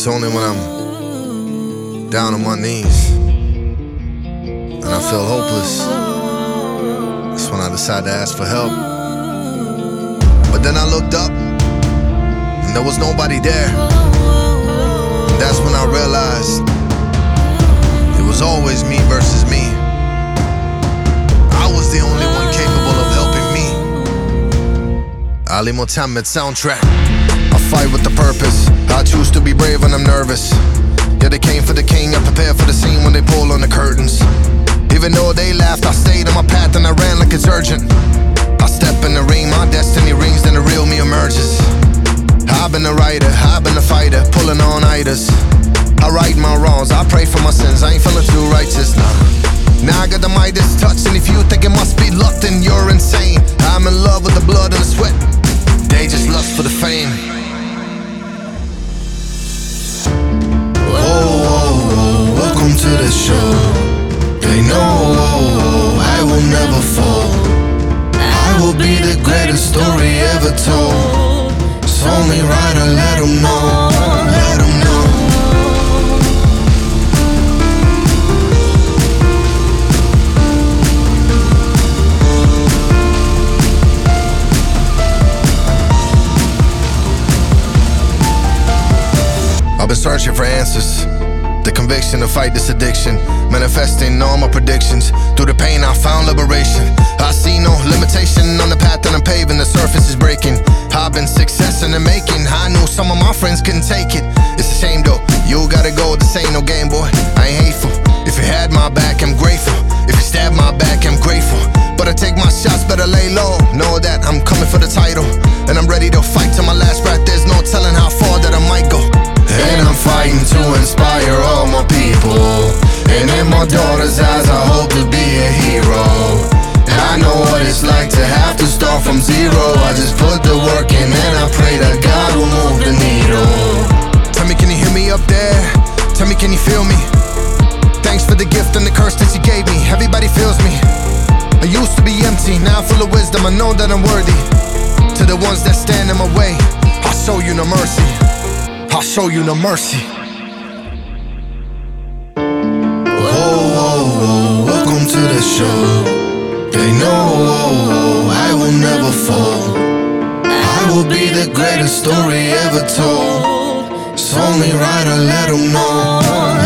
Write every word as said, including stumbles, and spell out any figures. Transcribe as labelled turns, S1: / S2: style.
S1: It's only when I'm down on my knees and I feel hopeless, that's when I decide to ask for help. But then I looked up and there was nobody there. And that's when I realized it was always me versus me. I was the only one capable of helping me. Ali Mohammed soundtrack. I fight with the purpose. I choose to be brave when I'm nervous. Yeah, they came for the king. I prepared for the scene when they pull on the curtains. Even though they laughed, I stayed on my path and I ran like it's urgent. I step in the ring, my destiny rings, then the real me emerges. I've been a writer, I've been a fighter, pulling all nighters. I right my wrongs, I pray for my sins, I ain't feeling too righteous, nah. Now I got the Midas touch, and if you think it must be luck, then you're insane. I'm in love with the blood and the sweat, they just lust for the fame.
S2: Oh, oh, oh, welcome to the show. They know oh, oh, I will never fall. I will be the greatest story ever told. It's only right I let them know, let them know.
S1: I've been searching for answers, the conviction to fight this addiction, manifesting all my predictions. Through the pain I found liberation. I see no limitation on the path that I'm paving, the surface is breaking. I've been success in the making, I knew some of my friends couldn't take it. It's a shame though, you gotta go, this ain't no game boy, I ain't hateful. If you had my back, I'm grateful. If you stabbed my back, I'm grateful. But I take my shots, better lay low. Know that I'm coming for the title, and I'm ready to fight till my last breath. There's no telling how far that I might go.
S2: And I'm fighting to inspire all my people. And in my daughter's eyes I hope to be a hero. I know what it's like to have to start from zero. I just put the work in and I pray that God will move the needle.
S1: Tell me, can you hear me up there? Tell me, can you feel me? Thanks for the gift and the curse that you gave me. Everybody feels me. I used to be empty, now I'm full of wisdom. I know that I'm worthy. To the ones that stand in my way, I'll show you no mercy. I'll show you no mercy.
S2: Oh, oh, oh, welcome to the show. They know oh, oh, I will never fall. I will be the greatest story ever told. It's only right I let them know.